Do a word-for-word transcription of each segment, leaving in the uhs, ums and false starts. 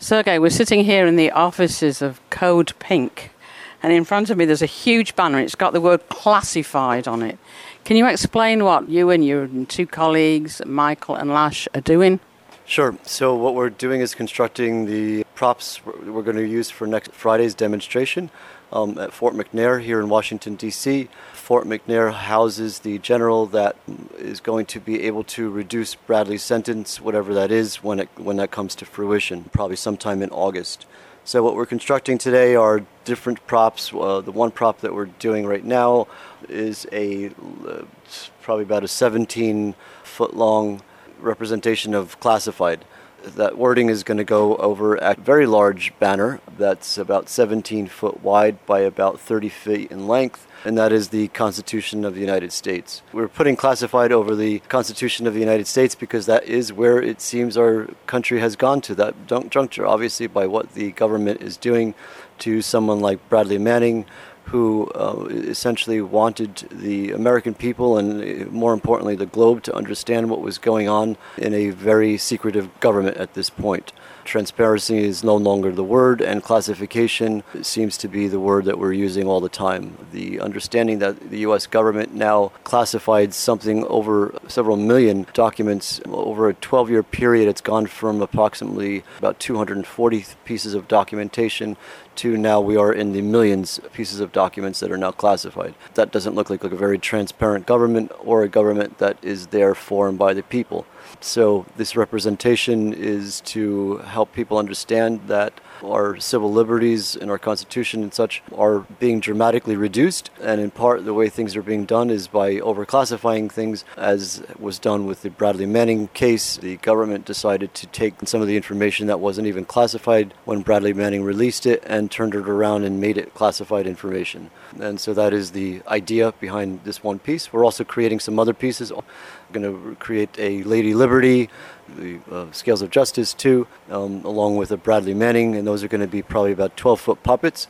Sergey, we're sitting here in the offices of Code Pink, and in front of me there's a huge banner. It's got the word classified on it. Can you explain what you and your two colleagues, Michael and Lash, are doing? Sure. So what we're doing is constructing the props we're going to use for next Friday's demonstration um, at Fort McNair here in Washington, D C Fort McNair houses the general that is going to be able to reduce Bradley's sentence, whatever that is, when it when that comes to fruition, probably sometime in August. So what we're constructing today are different props. Uh, the one prop that we're doing right now is a uh, probably about a seventeen-foot-long representation of classified. That wording is going to go over a very large banner that's about seventeen foot wide by about thirty feet in length, and that is the Constitution of the United States. We're putting classified over the Constitution of the United States because that is where it seems our country has gone to that juncture, obviously by what the government is doing to someone like Bradley Manning, who uh, essentially wanted the American people and, more importantly, the globe to understand what was going on in a very secretive government at this point. Transparency is no longer the word, and classification seems to be the word that we're using all the time. The understanding that the U S government now classified something over several million documents over a twelve-year period. It's gone from approximately about two hundred forty pieces of documentation to now we are in the millions of pieces of documents that are now classified. That doesn't look like, like a very transparent government or a government that is there for and by the people. So this representation is to help people understand that our civil liberties and our Constitution and such are being dramatically reduced, and in part the way things are being done is by overclassifying things, as was done with the Bradley Manning case. The government decided to take some of the information that wasn't even classified when Bradley Manning released it and turned it around and made it classified information. And so that is the idea behind this one piece. We're also creating some other pieces. We're going to create a Lady Liberty, the uh, Scales of Justice too, um, along with a Bradley Manning, and those are going to be probably about twelve-foot puppets,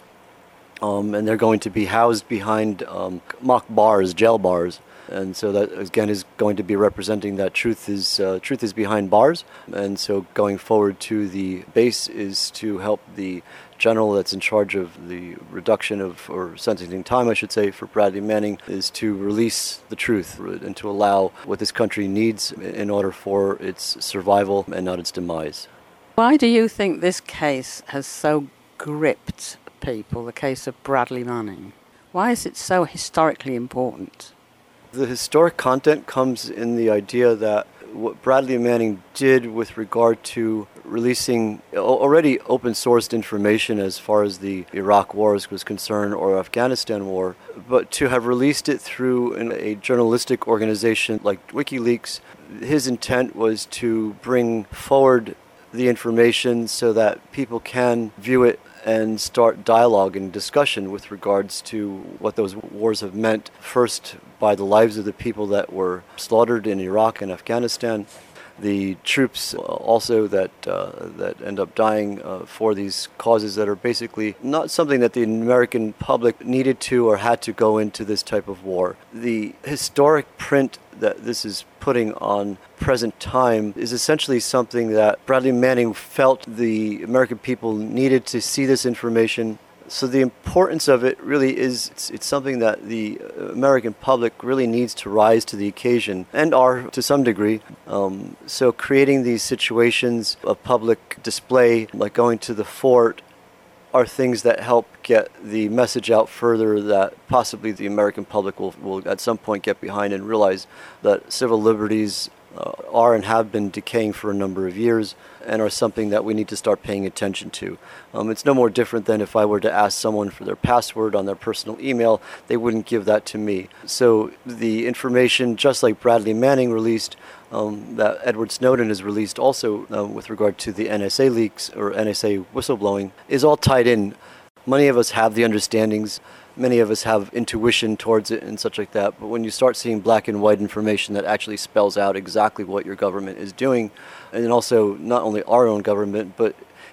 um, and they're going to be housed behind um, mock bars, jail bars, and so that again is going to be representing that truth is uh, truth is behind bars, and so going forward to the base is to help the general that's in charge of the reduction of, or sentencing time, I should say, for Bradley Manning, is to release the truth and to allow what this country needs in order for its survival and not its demise. Why do you think this case has so gripped people, the case of Bradley Manning? Why is it so historically important? The historic content comes in the idea that what Bradley Manning did with regard to releasing already open-sourced information as far as the Iraq War was concerned or Afghanistan War, but to have released it through a journalistic organization like WikiLeaks, his intent was to bring forward the information so that people can view it and start dialogue and discussion with regards to what those wars have meant, first by the lives of the people that were slaughtered in Iraq and Afghanistan, the troops also that uh, that end up dying uh, for these causes that are basically not something that the American public needed to or had to go into this type of war. The historic print that this is putting on present time is essentially something that Bradley Manning felt the American people needed to see this information. So the importance of it really is, it's, it's something that the American public really needs to rise to the occasion, and are to some degree. Um, so creating these situations of public display, like going to the fort, are things that help get the message out further that possibly the American public will, will at some point get behind and realize that civil liberties uh, are and have been decaying for a number of years and are something that we need to start paying attention to. Um, it's no more different than if I were to ask someone for their password on their personal email, they wouldn't give that to me. So the information, just like Bradley Manning released, um, that Edward Snowden has released also uh, with regard to the N S A leaks or N S A whistleblowing, is all tied in. Many of us have the understandings. Many of us have intuition towards it and such like that, but when you start seeing black and white information that actually spells out exactly what your government is doing, and also not only our own government, but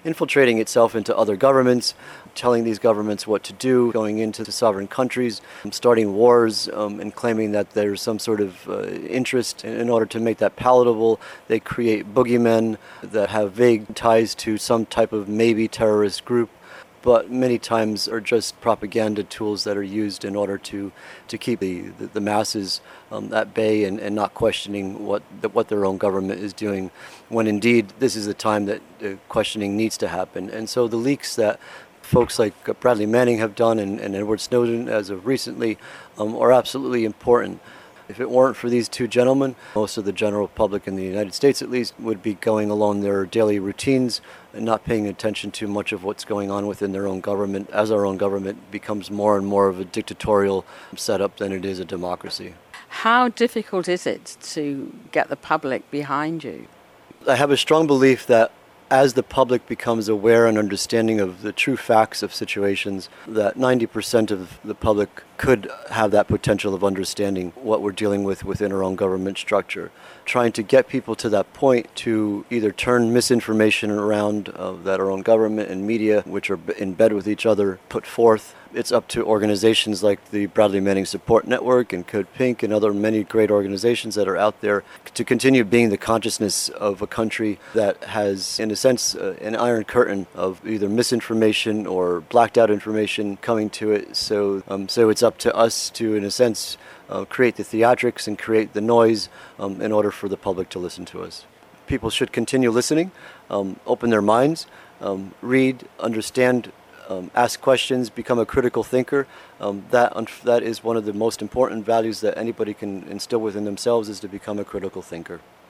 infiltrating itself into other governments, telling these governments what to do, going into the sovereign countries, starting wars, um, and claiming that there's some sort of uh, interest. In order to make that palatable, they create boogeymen that have vague ties to some type of maybe terrorist group, but many times are just propaganda tools that are used in order to, to keep the, the, the masses um, at bay and, and not questioning what the, what their own government is doing, when indeed this is the time that uh, questioning needs to happen. And so the leaks that folks like Bradley Manning have done and, and Edward Snowden as of recently um, are absolutely important. If it weren't for these two gentlemen, most of the general public in the United States at least would be going along their daily routines and not paying attention to much of what's going on within their own government, as our own government becomes more and more of a dictatorial setup than it is a democracy. How difficult is it to get the public behind you? I have a strong belief that as the public becomes aware and understanding of the true facts of situations, that ninety percent of the public could have that potential of understanding what we're dealing with within our own government structure. Trying to get people to that point to either turn misinformation around uh, that our own government and media, which are in bed with each other, put forth. It's up to organizations like the Bradley Manning Support Network and Code Pink and other many great organizations that are out there to continue being the consciousness of a country that has, in a sense, uh, an iron curtain of either misinformation or blacked out information coming to it. So, um, so it's up to us to, in a sense, uh, create the theatrics and create the noise um, in order for the public to listen to us. People should continue listening, um, open their minds, um, read, understand, Um, ask questions, become a critical thinker. Um, that that is one of the most important values that anybody can instill within themselves, is to become a critical thinker.